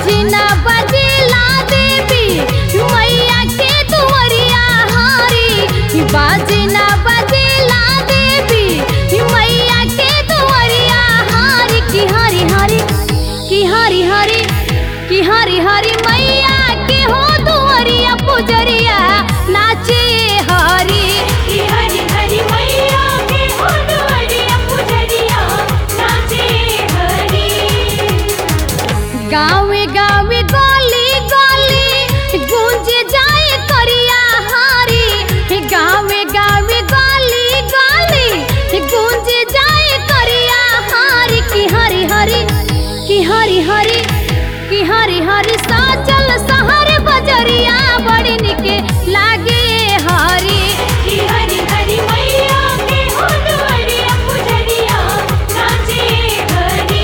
बाजना बजेला देवी मैया के दुआरिया हारी बाजना बजेला देवी मैया के दुआरिया हारी की हरी हरी की हरी हरी की हरी हरी मैया के हो दुआरिया पुजरिया नाचे हरी की हरी हरी मैया के हो दुआरिया पुजरिया नाचे हरी। गावे गावे गली गली गूंज जाए करिया हारी गावे गावे गली गली गूंज जाए करिया हारी की हरी हरी की हरी हरी की हरी हरी साचल सहर बजरिया बड़ी निके लागे हरी की हरी हरी मैया के हो दुआरिया पुजरिया नाचे हरी।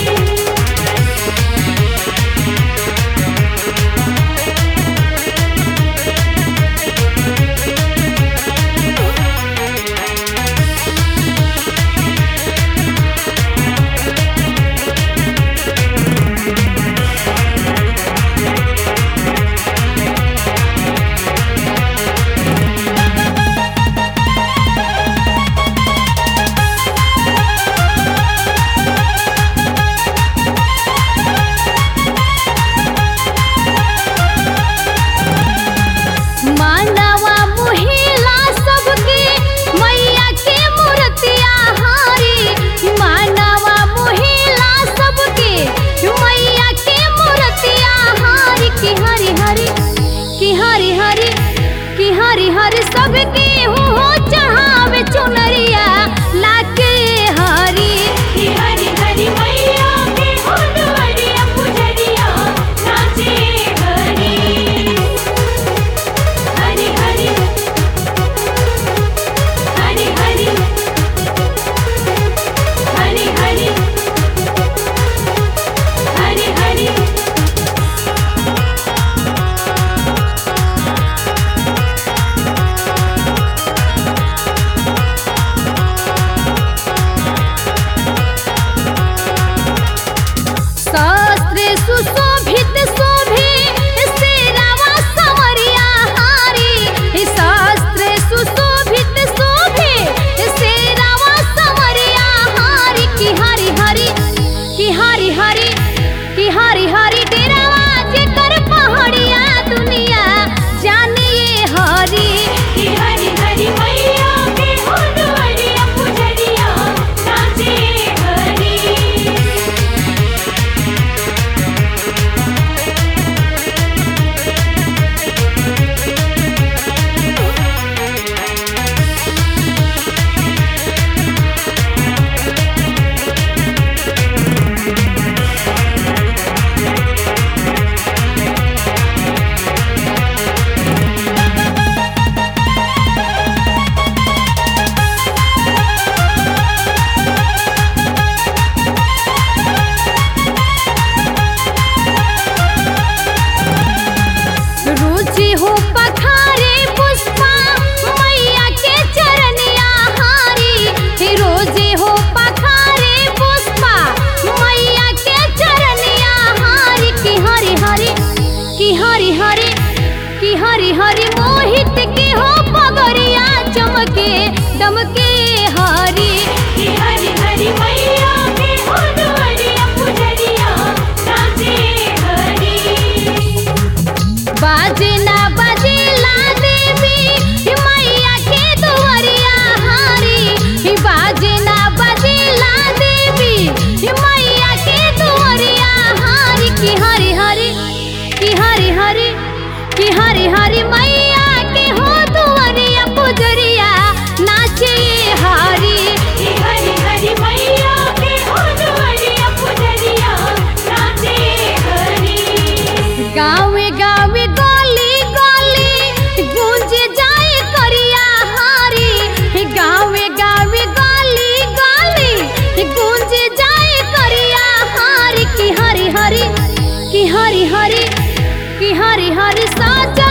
मानवा मुहिला सबके मैया के मूर्तिया हारी मानवा मुहिला सबके मैया के मूर्तिया हारी की हरी हरी की हरी हरी की हरी हरी सबके हो चढ़ावे चुनरिया लाके हरी की हरी हरी मैया के हो दुआरिया पुजरिया नाचे हरी। हरी हरी हरी हरी हरी हरी हरी हरी। शास्त्रे सुशोभित शोभे शेरावा संवरिया हारी शास्त्रे सुशोभित शोभे शेरावा संवरिया हारी की हरी हरी की हरी हरी की हरी हरी डेरावा जेकर पहाड़िया दुनिया जानिए हरी की हरी हरी मैया के हो दुआरिया पुजरिया नाचे हरी। रुचि हो पखारे पुष्पा मैया के चरनिया हारी रोजे हो पखारे पुष्पा मैया के चरनिया हारी की हरी हरी की हरी हरी की हरी हरी मोहित के हो पगरिया चमके दमके हरी की हरी हरी मैया के हो दुआरिया पुजरिया नाचे हरी। बाजना बजेला देवी मैया के दुआरिया हारी बाजना बजेला देवी मैया के दुआरिया हारी की हरी हरी की हरी हरी की हरी हरी मैया के हो दुआरिया पुजरिया नाचे हरी की हरी हरी मैया के हो दुआरिया पुजरिया नाचे हरी। गावे गावे गली गली गूंज जाए करिया हारी गावे गावे गली गली गूंज जाए करिया हारी की हरी हरी की हरी हरी की हरी हरी साचा